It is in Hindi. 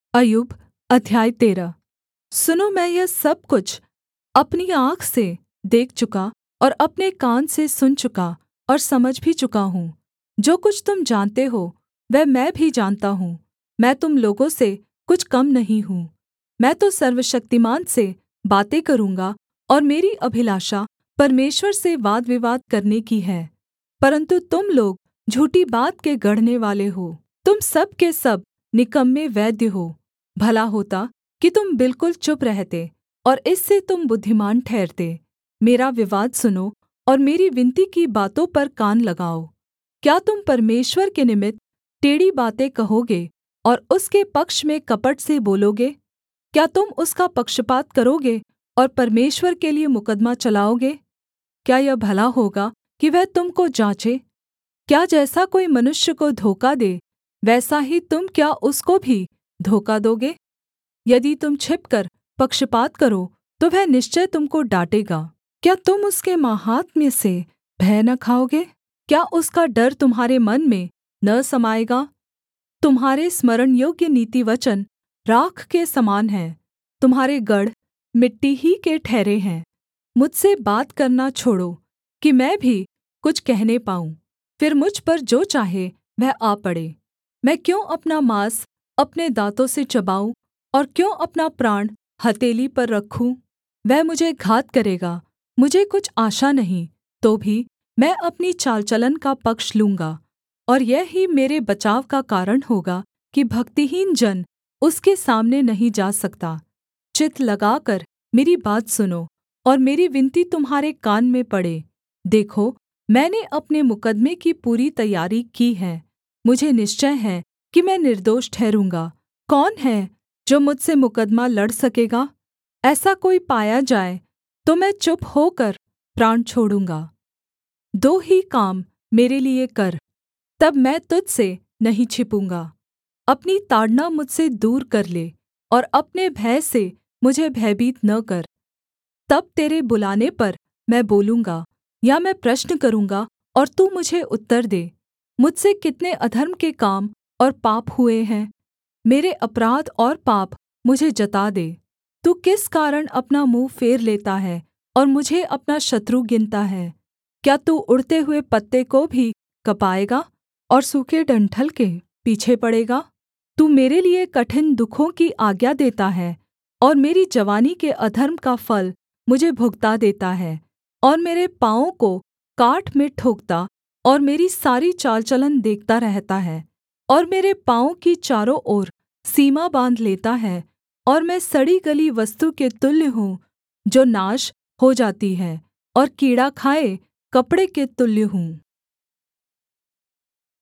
अय्यूब अध्याय 13। सुनो, मैं यह सब कुछ अपनी आँख से देख चुका और अपने कान से सुन चुका और समझ भी चुका हूँ। जो कुछ तुम जानते हो वह मैं भी जानता हूँ। मैं तुम लोगों से कुछ कम नहीं हूँ। मैं तो सर्वशक्तिमान से बातें करूँगा और मेरी अभिलाषा परमेश्वर से वादविवाद करने की है। परन्तु तुम लोग झूठी बात के गढ़नेवाले हो। तुम सब के सब निकम्मे वैद्य हो। भला होता कि तुम बिल्कुल चुप रहते और इससे तुम बुद्धिमान ठहरते। मेरा विवाद सुनो और मेरी विनती की बातों पर कान लगाओ। क्या तुम परमेश्वर के निमित्त टेढ़ी बातें कहोगे और उसके पक्ष में कपट से बोलोगे? क्या तुम उसका पक्षपात करोगे और परमेश्वर के लिये मुकद्दमा चलाओगे? क्या यह भला होगा कि वह तुम को जाँचे? क्या जैसा कोई मनुष्य को धोखा दे, वैसा ही तुम क्या उसको भी धोखा दोगे? यदि तुम छिपकर पक्षपात करो, तो वह निश्चय तुम को डाँटेगा। क्या तुम उसके माहात्म्य से भय न खाओगे? क्या उसका डर तुम्हारे मन में न समाएगा? तुम्हारे स्मरणयोग्य नीतिवचन राख के समान हैं। तुम्हारे गढ़ मिट्टी ही के ठहरे हैं। मुझसे बात करना छोड़ो कि मैं भी कुछ कहने पाऊँ। फिर मुझ पर जो चाहे वह आ पड़े। मैं क्यों अपना माँस अपने दाँतों से चबाऊँ और क्यों अपना प्राण हथेली पर रखूँ? वह मुझे घात करेगा, मुझे कुछ आशा नहीं, तो भी मैं अपनी चाल चलन का पक्ष लूँगा। और यह ही मेरे बचाव का कारण होगा कि भक्तिहीन जन उसके सामने नहीं जा सकता। चित्त लगाकर मेरी बात सुनो और मेरी विनती तुम्हारे कान में पड़े। देखो, मैंने अपने मुकद्दमे की पूरी तैयारी की है। मुझे निश्चय है कि मैं निर्दोष ठहरूँगा। कौन है जो मुझसे मुकद्दमा लड़ सकेगा? ऐसा कोई पाया जाए तो मैं चुप होकर प्राण छोड़ूँगा। दो ही काम मेरे लिये कर, तब मैं तुझ से नहीं छिपूँगा। अपनी ताड़ना मुझसे दूर कर ले और अपने भय से मुझे भयभीत न कर। तब तेरे बुलाने पर मैं बोलूँगा या मैं प्रश्न करूँगा और तू मुझे उत्तर दे। मुझसे कितने अधर्म के काम और पाप हुए हैं। मेरे अपराध और पाप मुझे जता दे। तू किस कारण अपना मुँह फेर लेता है और मुझे अपना शत्रु गिनता है? क्या तू उड़ते हुए पत्ते को भी कँपाएगा और सूखे डंठल के पीछे पड़ेगा? तू मेरे लिये कठिन दुःखों की आज्ञा देता है और मेरी जवानी के अधर्म का फल मुझे भुगता देता है और मेरे पाँवों को काठ में ठोकता और मेरी सारी चाल चलन देखता रहता है और मेरे पाँवों की चारों ओर सीमा बाँध लेता है और मैं सड़ी गली वस्तु के तुल्य हूँ जो नाश हो जाती है और कीड़ा खाए कपड़े के तुल्य हूँ।